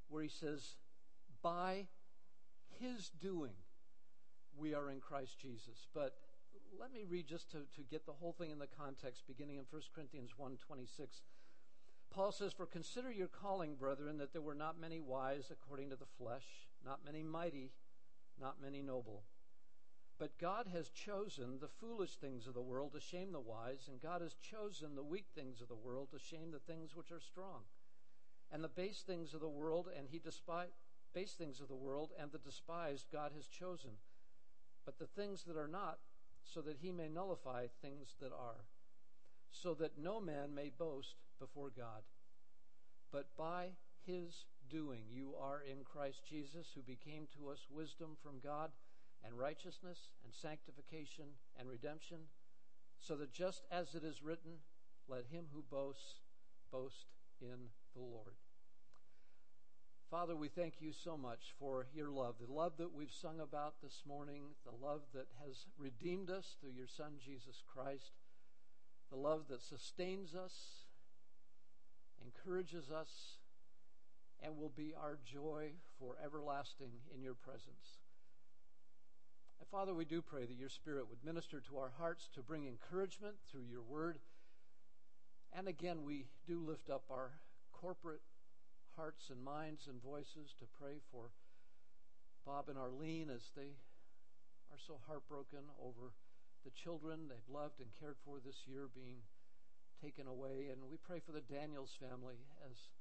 where he says, by his doing, we are in Christ Jesus. But let me read just to get the whole thing in the context, beginning in 1 Corinthians 1:26. Paul says, for consider your calling, brethren, that there were not many wise according to the flesh, not many mighty, not many noble. But God has chosen the foolish things of the world to shame the wise, and God has chosen the weak things of the world to shame the things which are strong. And the base things of the world, and base things of the world, and the despised God has chosen. But the things that are not, so that he may nullify things that are, so that no man may boast before God. But by his doing you are in Christ Jesus, who became to us wisdom from God, and righteousness, and sanctification, and redemption, so that just as it is written, let him who boasts, boast in the Lord. Father, we thank you so much for your love, the love that we've sung about this morning, the love that has redeemed us through your Son, Jesus Christ, the love that sustains us, encourages us, and will be our joy for everlasting in your presence. And Father, we do pray that your Spirit would minister to our hearts to bring encouragement through your word. And again, we do lift up our corporate hearts and minds and voices to pray for Bob and Arlene as they are so heartbroken over the children they've loved and cared for this year being taken away. And we pray for the Daniels family as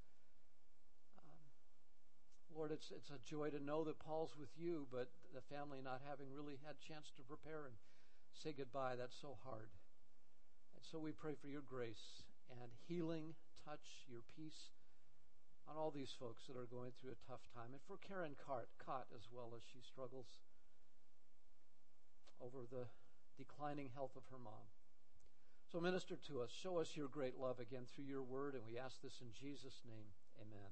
Lord, it's a joy to know that Paul's with you, but the family not having really had a chance to prepare and say goodbye, that's so hard. And so we pray for your grace and healing, touch, your peace on all these folks that are going through a tough time. And for Karen Cott as well, as she struggles over the declining health of her mom. So minister to us, show us your great love again through your word, and we ask this in Jesus' name. Amen.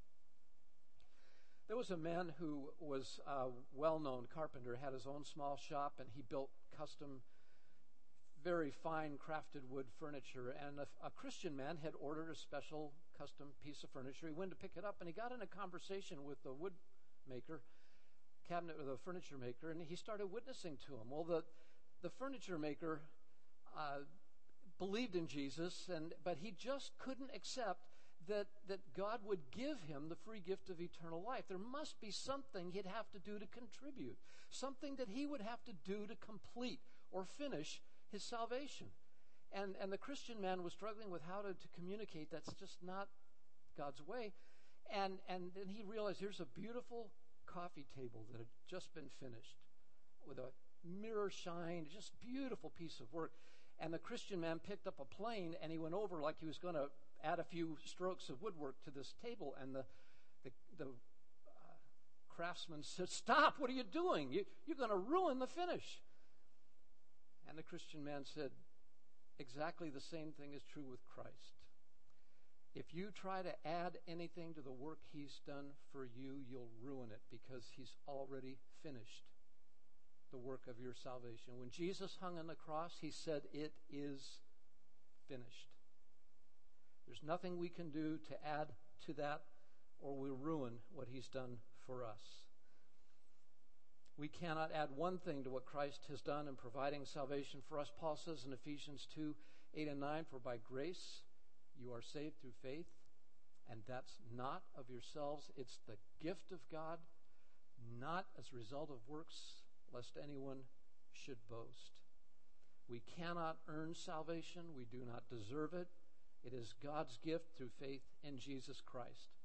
There was a man who was a well-known carpenter, had his own small shop, and he built custom, very fine crafted wood furniture. And a Christian man had ordered a special custom piece of furniture. He went to pick it up, and he got in a conversation with the wood maker, the furniture maker, and he started witnessing to him. Well, the furniture maker believed in Jesus, but he just couldn't accept that God would give him the free gift of eternal life. There must be something he'd have to do to contribute, something that he would have to do to complete or finish his salvation. And the Christian man was struggling with how to communicate that's just not God's way. And then he realized here's a beautiful coffee table that had just been finished with a mirror shine, just beautiful piece of work. And the Christian man picked up a plane and he went over like he was going to add a few strokes of woodwork to this table. And the craftsman said, "Stop, what are you doing? You're going to ruin the finish." And the Christian man said, exactly the same thing is true with Christ. If you try to add anything to the work he's done for you, you'll ruin it because he's already finished the work of your salvation. When Jesus hung on the cross, he said, "It is finished." There's nothing we can do to add to that, or we'll ruin what he's done for us. We cannot add one thing to what Christ has done in providing salvation for us. Paul says in Ephesians 2:8-9, "For by grace you are saved through faith, and that's not of yourselves. It's the gift of God, not as a result of works, lest anyone should boast." We cannot earn salvation. We do not deserve it. It is God's gift through faith in Jesus Christ.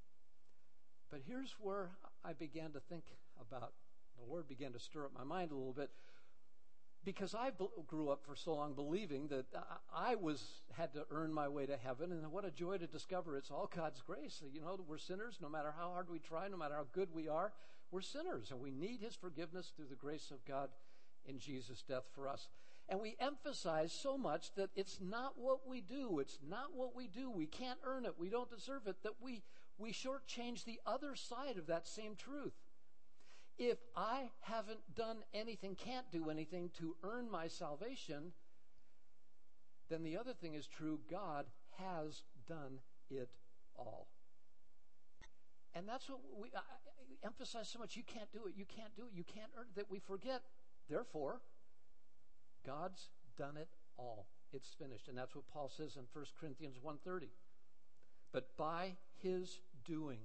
But here's where I began to think about, the Lord began to stir up my mind a little bit, because I grew up for so long believing that I had to earn my way to heaven, and what a joy to discover it's all God's grace. You know, we're sinners. No matter how hard we try, no matter how good we are, we're sinners, and we need his forgiveness through the grace of God in Jesus' death for us. And we emphasize so much that it's not what we do. It's not what we do. We can't earn it. We don't deserve it. That we shortchange the other side of that same truth. If I haven't done anything, can't do anything to earn my salvation, then the other thing is true. God has done it all. And that's what I emphasize so much. You can't do it. You can't do it. You can't earn it. That we forget. Therefore, God's done it all. It's finished. And that's what Paul says in 1 Corinthians 1:30. But by his doing,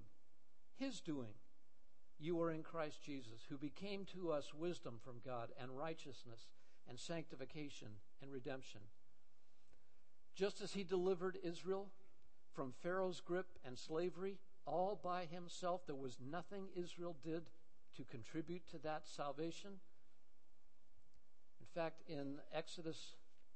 you are in Christ Jesus, who became to us wisdom from God and righteousness and sanctification and redemption. Just as he delivered Israel from Pharaoh's grip and slavery, all by himself, there was nothing Israel did to contribute to that salvation. In fact, in Exodus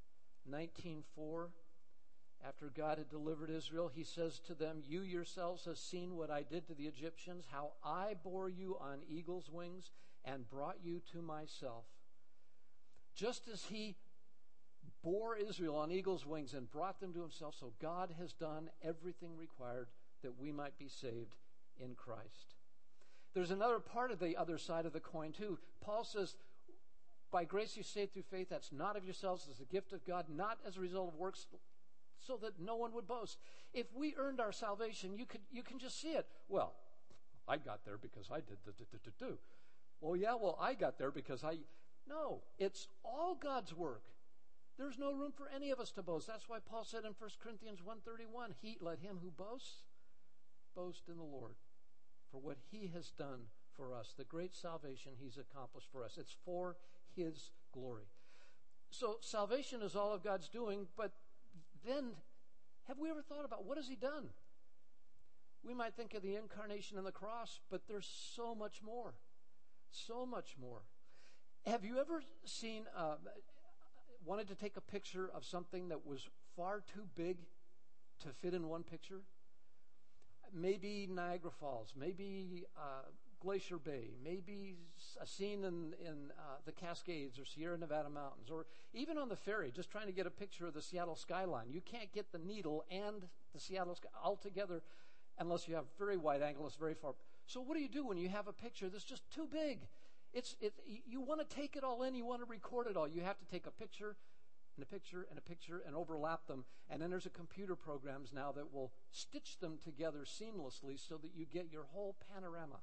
19:4, after God had delivered Israel, he says to them, you yourselves have seen what I did to the Egyptians, how I bore you on eagle's wings and brought you to myself. Just as he bore Israel on eagle's wings and brought them to himself, so God has done everything required that we might be saved in Christ. There's another part of the other side of the coin too. Paul says, by grace you saved through faith, that's not of yourselves, it's a gift of God, not as a result of works, so that no one would boast. If we earned our salvation, you can just see it. Well, I got there because I did the. Well, I got there because I. No, it's all God's work. There's no room for any of us to boast. That's why Paul said in 1 Corinthians 1:31, let him who boasts, boast in the Lord, for what he has done for us, the great salvation he's accomplished for us. It's for his glory. So salvation is all of God's doing, but then have we ever thought about what has he done? We might think of the incarnation and the cross, but there's so much more. So much more. Have you ever seen, wanted to take a picture of something that was far too big to fit in one picture? Maybe Niagara Falls, maybe Glacier Bay, maybe a scene in the Cascades or Sierra Nevada mountains, or even on the ferry, just trying to get a picture of the Seattle skyline. You can't get the needle and the Seattle sky all together unless you have very wide angle. It's very far. So what do you do when you have a picture that's just too big? You want to take it all in. You want to record it all. You have to take a picture and a picture and a picture and overlap them. And then there's a computer programs now that will stitch them together seamlessly so that you get your whole panorama.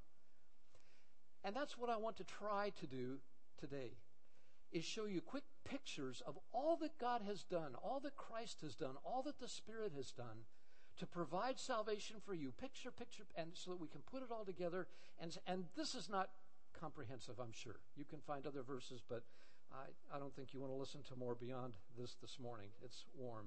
And that's what I want to try to do today, is show you quick pictures of all that God has done, all that Christ has done, all that the Spirit has done to provide salvation for you. Picture, and so that we can put it all together. And this is not comprehensive, I'm sure. You can find other verses, but I don't think you want to listen to more beyond this morning. It's warm.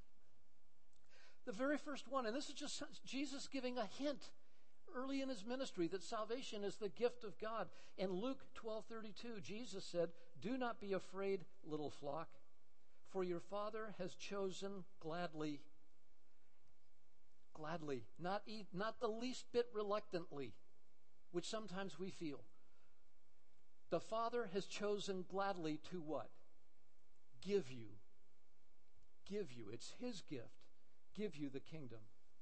The very first one, and this is just Jesus giving a hint early in his ministry that salvation is the gift of God. In Luke 12:32, Jesus said, do not be afraid, little flock, for your Father has chosen gladly, not the least bit reluctantly, which sometimes we feel. The Father has chosen gladly to what? Give you. It's his gift. Give you the kingdom.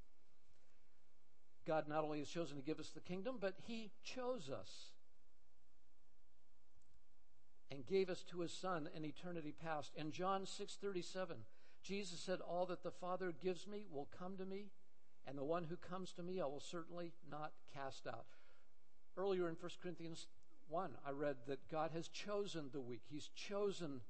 God not only has chosen to give us the kingdom, but he chose us and gave us to his Son in eternity past. In John 6:37, Jesus said, all that the Father gives me will come to me, and the one who comes to me I will certainly not cast out. Earlier in 1 Corinthians 1, I read that God has chosen the weak. He's chosen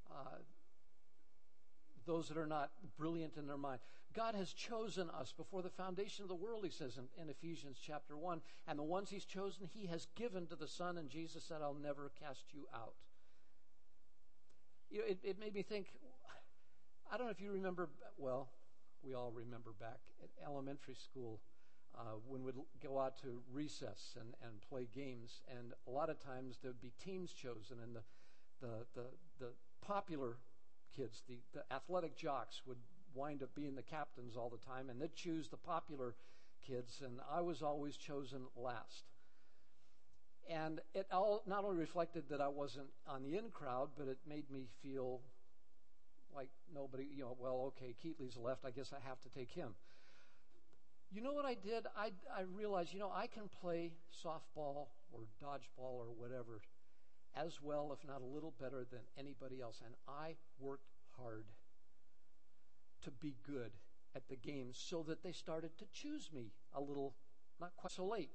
those that are not brilliant in their mind. God has chosen us before the foundation of the world, he says in Ephesians chapter 1. And the ones he's chosen, he has given to the Son, and Jesus said, I'll never cast you out. You know, it made me think, I don't know if you remember, well, we all remember back at elementary school when we'd go out to recess and play games, and a lot of times there'd be teams chosen, and the popular kids, the athletic jocks would wind up being the captains all the time, and they'd choose the popular kids, and I was always chosen last. And it all not only reflected that I wasn't on the in crowd, but it made me feel like nobody, well, okay, Keatley's left, I guess I have to take him. You know what I did? I realized, I can play softball or dodgeball or whatever as well, if not a little better than anybody else. And I worked hard to be good at the games so that they started to choose me a little not quite so late.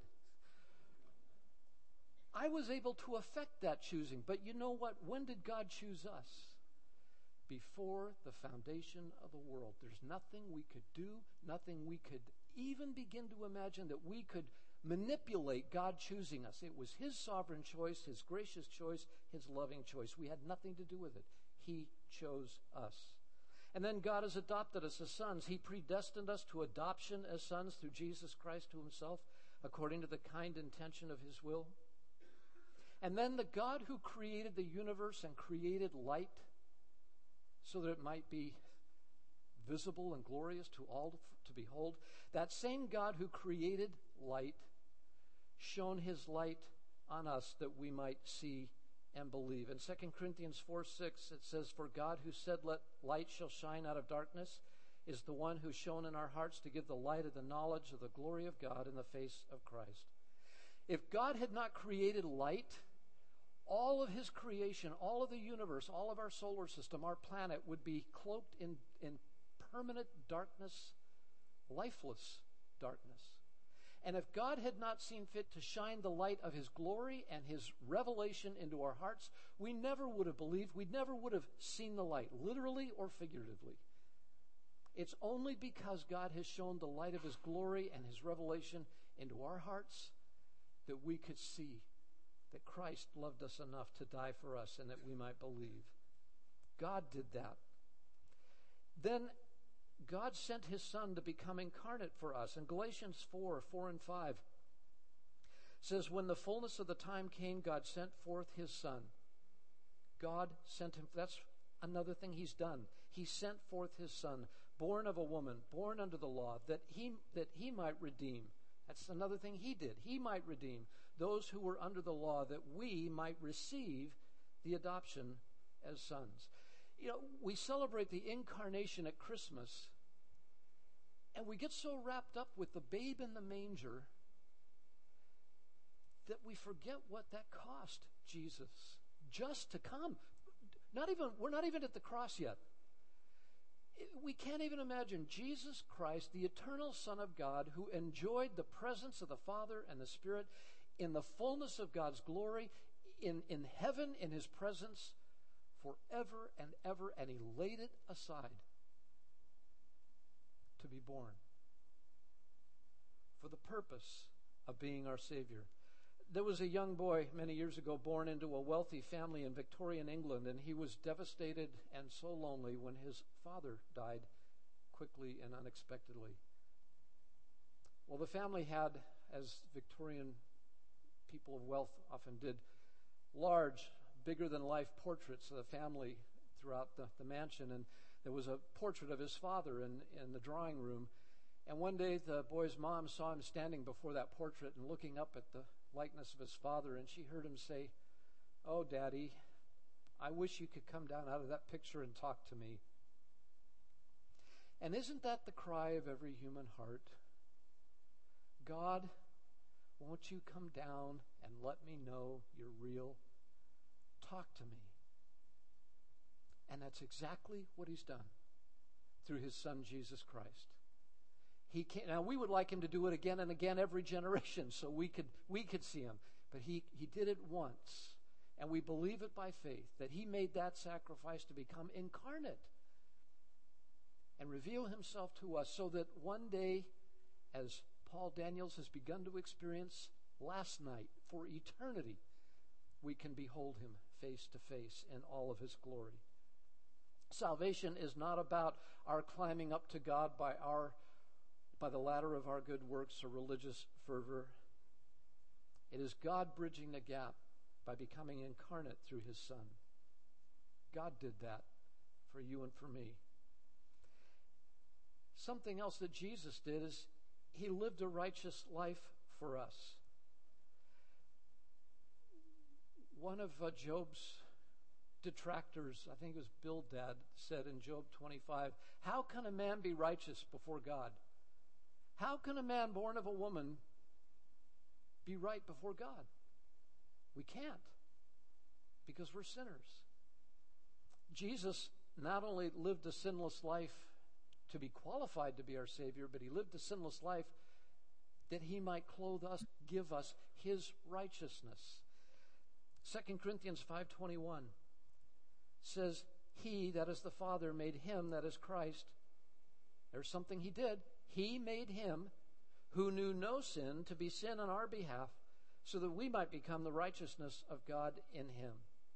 I was able to affect that choosing. But you know what? When did God choose us? Before the foundation of the world. There's nothing we could do, nothing we could even begin to imagine that we could manipulate God choosing us. It was His sovereign choice, His gracious choice, His loving choice. We had nothing to do with it. He chose us. And then God has adopted us as sons. He predestined us to adoption as sons through Jesus Christ to Himself, according to the kind intention of His will. And then the God who created the universe and created light so that it might be visible and glorious to all to behold, that same God who created light shone His light on us that we might see and believe. In 2 Corinthians 4:6 it says, "For God who said, 'Let light shall shine out of darkness,' is the one who shone in our hearts to give the light of the knowledge of the glory of God in the face of Christ." If God had not created light, all of His creation, all of the universe, all of our solar system, our planet would be cloaked in permanent darkness, lifeless darkness. And if God had not seen fit to shine the light of His glory and His revelation into our hearts, we never would have believed, we never would have seen the light, literally or figuratively. It's only because God has shown the light of His glory and His revelation into our hearts that we could see that Christ loved us enough to die for us and that we might believe. God did that. Then God sent His Son to become incarnate for us. In Galatians 4 and 5 says, "When the fullness of the time came, God sent forth His Son." God sent Him. That's another thing He's done. He sent forth His Son, born of a woman, born under the law, that he might redeem. That's another thing He did. He might redeem those who were under the law, that we might receive the adoption as sons. You know, we celebrate the incarnation at Christmas, and we get so wrapped up with the babe in the manger that we forget what that cost Jesus just to come. We're not even at the cross yet. We can't even imagine Jesus Christ, the eternal Son of God, who enjoyed the presence of the Father and the Spirit in the fullness of God's glory, in heaven, in His presence, forever and ever, and He laid it aside to be born for the purpose of being our Savior. There was a young boy many years ago born into a wealthy family in Victorian England, and he was devastated and so lonely when his father died quickly and unexpectedly. Well, the family had, as Victorian people of wealth often did, large, bigger-than-life portraits of the family throughout the mansion, and there was a portrait of his father in the drawing room. And one day the boy's mom saw him standing before that portrait and looking up at the likeness of his father, and she heard him say, "Oh, Daddy, I wish you could come down out of that picture and talk to me." And isn't that the cry of every human heart? God, won't you come down and let me know you're real? Talk to me. And that's exactly what He's done through His Son, Jesus Christ. Now, we would like Him to do it again and again every generation so we could see Him. But He did it once. And we believe it by faith, that He made that sacrifice to become incarnate and reveal Himself to us, so that one day, as Paul Daniels has begun to experience last night, for eternity, we can behold Him face to face in all of His glory. Salvation is not about our climbing up to God by the ladder of our good works or religious fervor. It is God bridging the gap by becoming incarnate through His Son. God did that for you and for me. Something else that Jesus did is He lived a righteous life for us. One of Job's detractors, I think it was Bildad, said in Job 25, "How can a man be righteous before God? How can a man born of a woman be right before God? We can't, because we're sinners." Jesus not only lived a sinless life to be qualified to be our Savior, but He lived a sinless life that he might clothe us, give us his righteousness. 2 Corinthians 5:21 says, he, that is the Father, made him, that is Christ. There's something he did. He made him who knew no sin to be sin on our behalf, so that we might become the righteousness of God in him.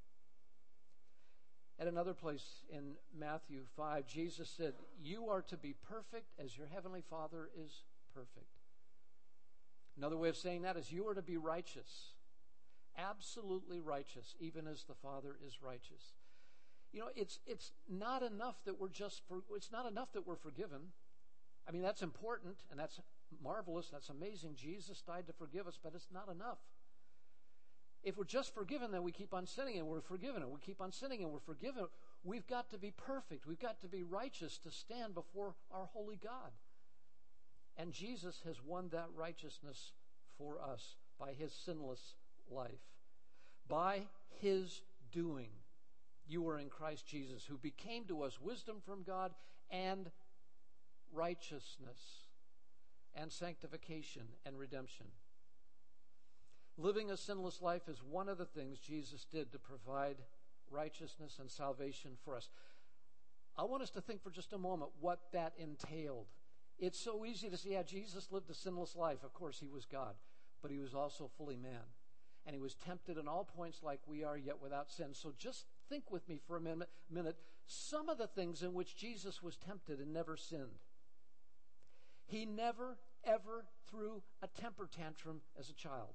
At another place in Matthew 5, Jesus said, you are to be perfect as your heavenly Father is perfect. Another way of saying that is you are to be righteous, absolutely righteous, even as the Father is righteous. You know, it's not enough that it's not enough that we're forgiven. I mean, that's important and that's marvelous, that's amazing. Jesus died to forgive us, but it's not enough. If we're just forgiven, then we keep on sinning and we're forgiven, and we keep on sinning and we're forgiven. We've got to be perfect. We've got to be righteous to stand before our holy God. And Jesus has won that righteousness for us by his sinless life. By his doing, you are in Christ Jesus, who became to us wisdom from God and righteousness and sanctification and redemption. Living a sinless life is one of the things Jesus did to provide righteousness and salvation for us. I want us to think for just a moment what that entailed. It's so easy to say, yeah, Jesus lived a sinless life. Of course, he was God, but he was also fully man. And he was tempted in all points like we are, yet without sin. So just think with me for a minute some of the things in which Jesus was tempted and never sinned. He never, ever threw a temper tantrum as a child.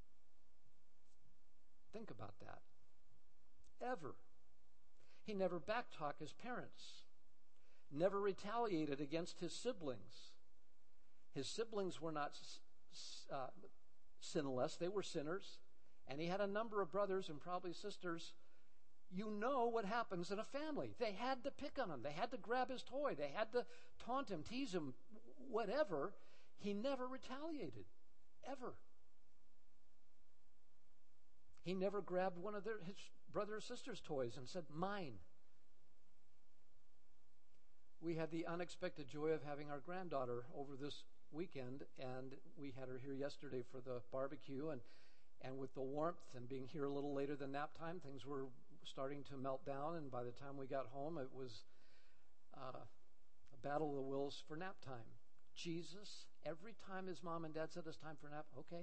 Think about that. Ever. He never backtalked his parents. Never retaliated against his siblings. His siblings were not sinless. They were sinners. And he had a number of brothers and probably sisters. You know what happens in a family. They had to pick on him. They had to grab his toy. They had to taunt him, tease him, whatever. He never retaliated. Ever. He never grabbed one of his brother or sister's toys and said, mine. We had the unexpected joy of having our granddaughter over this weekend, and we had her here yesterday for the barbecue, and with the warmth and being here a little later than nap time, things were starting to melt down, and by the time we got home, it was a battle of the wills for nap time. Jesus, every time his mom and dad said it's time for nap, okay.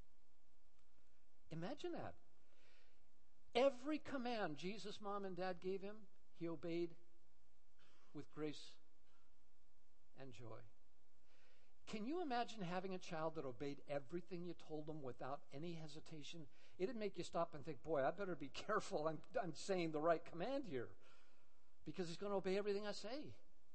Imagine that. Every command Jesus' mom and dad gave him, he obeyed with grace and joy. Can you imagine having a child that obeyed everything you told them without any hesitation? It'd make you stop and think, boy, I better be careful. I'm saying the right command here, because he's going to obey everything I say.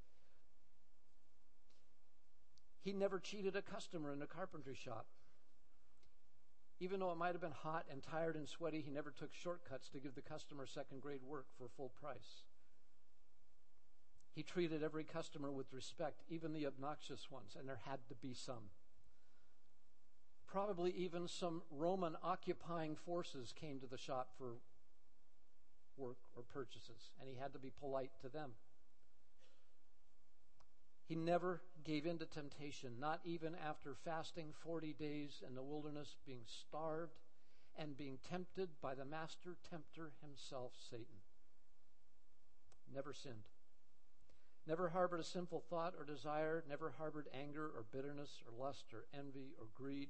He never cheated a customer in a carpentry shop. Even though it might have been hot and tired and sweaty, he never took shortcuts to give the customer second-grade work for full price. He treated every customer with respect, even the obnoxious ones, and there had to be some. Probably even some Roman occupying forces came to the shop for work or purchases, and he had to be polite to them. He never gave in to temptation, not even after fasting 40 days in the wilderness, being starved and being tempted by the master tempter himself, Satan. Never sinned. Never harbored a sinful thought or desire, never harbored anger or bitterness or lust or envy or greed.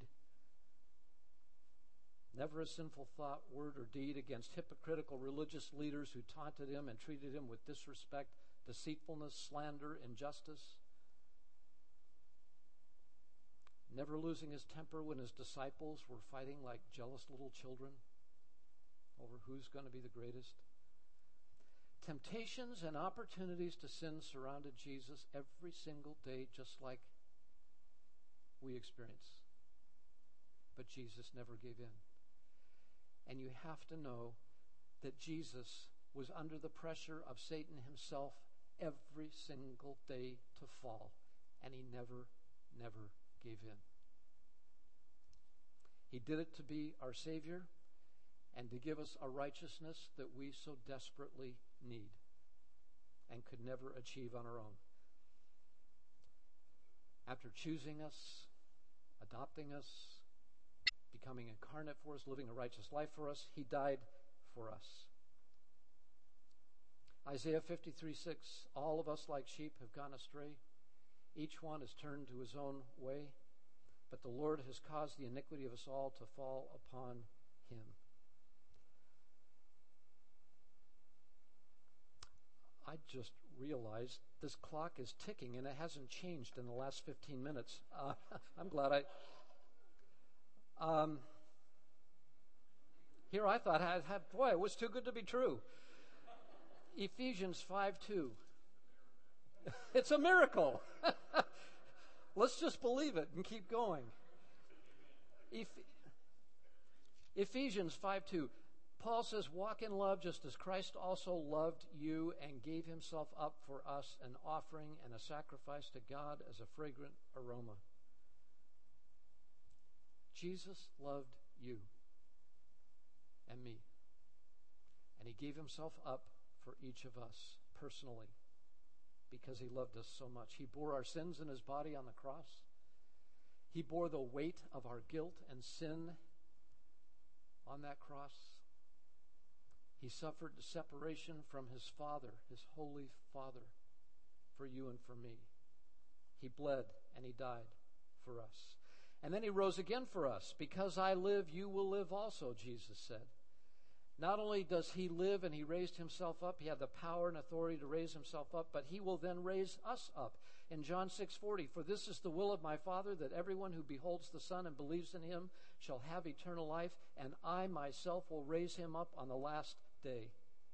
Never a sinful thought, word, or deed against hypocritical religious leaders who taunted him and treated him with disrespect, deceitfulness, slander, injustice. Never losing his temper when his disciples were fighting like jealous little children over who's going to be the greatest. Temptations and opportunities to sin surrounded Jesus every single day, just like we experience. But Jesus never gave in. And you have to know that Jesus was under the pressure of Satan himself every single day to fall. And he never gave in. He did it to be our Savior and to give us a righteousness that we so desperately need and could never achieve on our own. After choosing us adopting us, becoming incarnate for us, living a righteous life for us. He died for us. Isaiah 53:6, all of us like sheep have gone astray. Each one has turned to his own way, but the Lord has caused the iniquity of us all to fall upon him. I just realized this clock is ticking and it hasn't changed in the last 15 minutes. I'm glad here I thought I had, boy, it was too good to be true. Ephesians 5:2. It's a miracle. Let's just believe it and keep going. Ephesians 5:2. Paul says, walk in love just as Christ also loved you and gave himself up for us, an offering and a sacrifice to God as a fragrant aroma. Jesus loved you and me. And he gave himself up for each of us personally because he loved us so much. He bore our sins in his body on the cross. He bore the weight of our guilt and sin on that cross. He suffered the separation from his Father, his holy Father, for you and for me. He bled and he died for us. And then he rose again for us. Because I live, you will live also, Jesus said. Not only does he live and he raised himself up, he had the power and authority to raise himself up, but he will then raise us up. In John 6:40, for this is the will of my Father, that everyone who beholds the Son and believes in him shall have eternal life, and I myself will raise him up on the last day.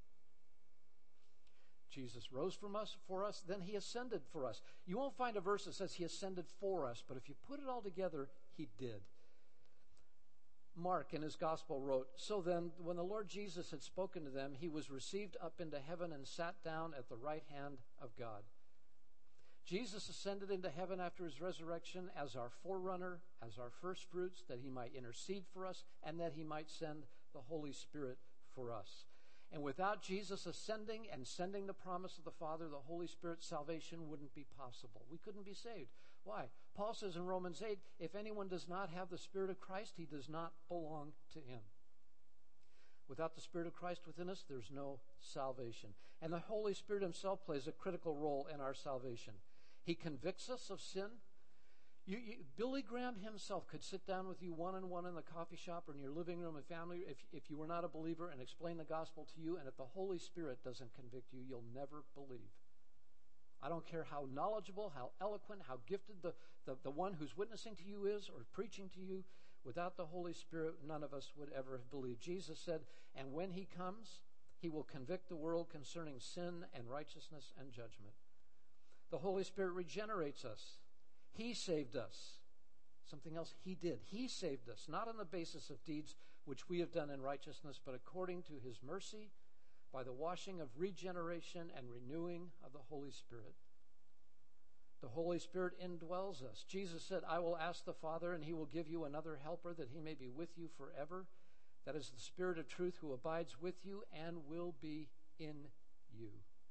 Jesus rose for us, then he ascended for us. You won't find a verse that says he ascended for us, but if you put it all together, he did. Mark in his gospel wrote, so then, when the Lord Jesus had spoken to them, he was received up into heaven and sat down at the right hand of God. Jesus ascended into heaven after his resurrection as our forerunner, as our first fruits, that he might intercede for us and that he might send the Holy Spirit for us. And without Jesus ascending and sending the promise of the Father, the Holy Spirit, salvation wouldn't be possible. We couldn't be saved. Why? Paul says in Romans 8, if anyone does not have the Spirit of Christ, he does not belong to him. Without the Spirit of Christ within us, there's no salvation. And the Holy Spirit himself plays a critical role in our salvation. He convicts us of sin. Billy Graham himself could sit down with you one-on-one in the coffee shop or in your living room and family if you were not a believer and explain the gospel to you, and if the Holy Spirit doesn't convict you, you'll never believe. I don't care how knowledgeable, how eloquent, how gifted the one who's witnessing to you is or preaching to you. Without the Holy Spirit, none of us would ever have believed. Jesus said, and when he comes, he will convict the world concerning sin and righteousness and judgment. The Holy Spirit regenerates us. He saved us. Something else he did. He saved us, not on the basis of deeds which we have done in righteousness, but according to his mercy, by the washing of regeneration and renewing of the Holy Spirit. The Holy Spirit indwells us. Jesus said, I will ask the Father, and he will give you another helper, that he may be with you forever. That is the Spirit of truth, who abides with you and will be in you.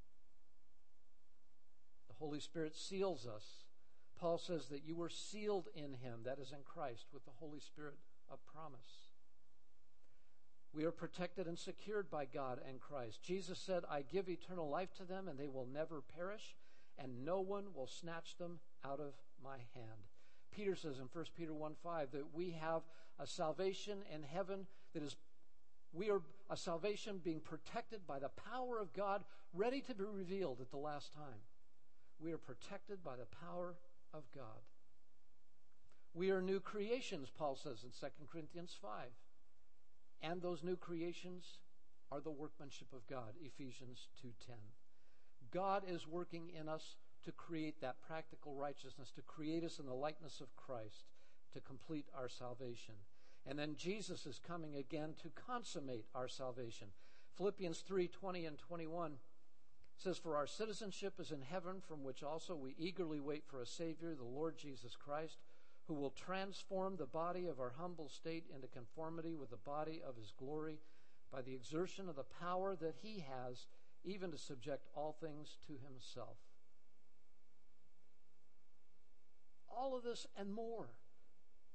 The Holy Spirit seals us. Paul says that you were sealed in him, that is in Christ, with the Holy Spirit of promise. We are protected and secured by God and Christ. Jesus said, I give eternal life to them, and they will never perish, and no one will snatch them out of my hand. Peter says in 1 Peter 1:5 that we have a salvation in heaven we are a salvation being protected by the power of God, ready to be revealed at the last time. We are protected by the power of God. We are new creations, Paul says in 2 Corinthians 5. And those new creations are the workmanship of God, Ephesians 2:10. God is working in us to create that practical righteousness, to create us in the likeness of Christ, to complete our salvation. And then Jesus is coming again to consummate our salvation. Philippians 3:20 and 21 says, for our citizenship is in heaven, from which also we eagerly wait for a Savior, the Lord Jesus Christ, who will transform the body of our humble state into conformity with the body of his glory by the exertion of the power that he has, even to subject all things to himself. All of this and more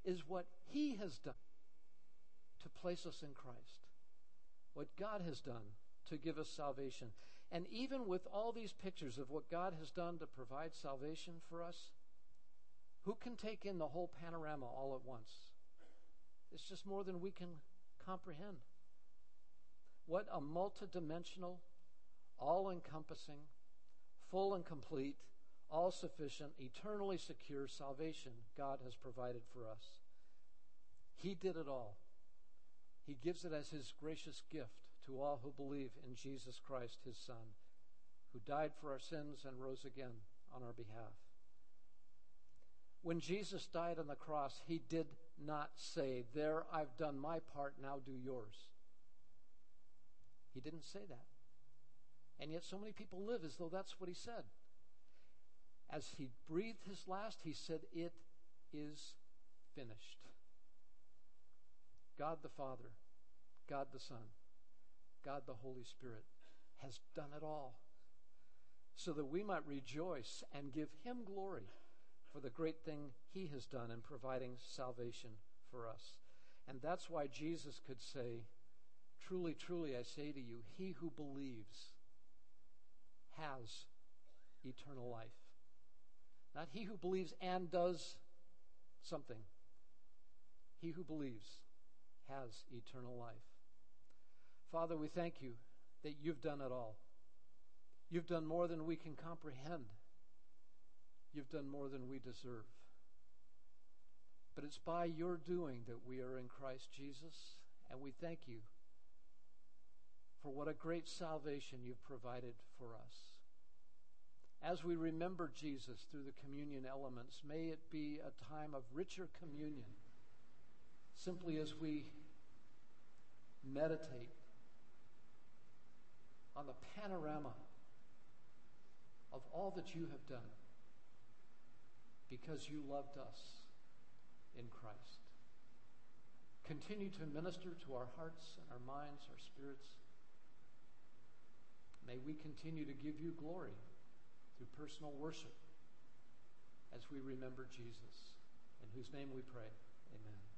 is what He has done to place us in Christ. What God has done to give us salvation. And even with all these pictures of what God has done to provide salvation for us, who can take in the whole panorama all at once? It's just more than we can comprehend. What a multidimensional, all-encompassing, full and complete, all-sufficient, eternally secure salvation God has provided for us. He did it all. He gives it as His gracious gift to all who believe in Jesus Christ, His Son, who died for our sins and rose again on our behalf. When Jesus died on the cross, He did not say, "There, I've done my part, now do yours." He didn't say that. And yet so many people live as though that's what He said. As He breathed His last, He said, "It is finished." God the Father, God the Son, God the Holy Spirit has done it all so that we might rejoice and give Him glory for the great thing He has done in providing salvation for us. And that's why Jesus could say, "Truly, truly, I say to you, he who believes has eternal life." Not he who believes and does something. He who believes has eternal life. Father, we thank You that You've done it all. You've done more than we can comprehend. You've done more than we deserve. But it's by Your doing that we are in Christ Jesus, and we thank You for what a great salvation You've provided for us. As we remember Jesus through the communion elements, may it be a time of richer communion, simply as we meditate on the panorama of all that You have done because You loved us in Christ. Continue to minister to our hearts and our minds, our spirits. May we continue to give You glory through personal worship as we remember Jesus, in whose name we pray. Amen.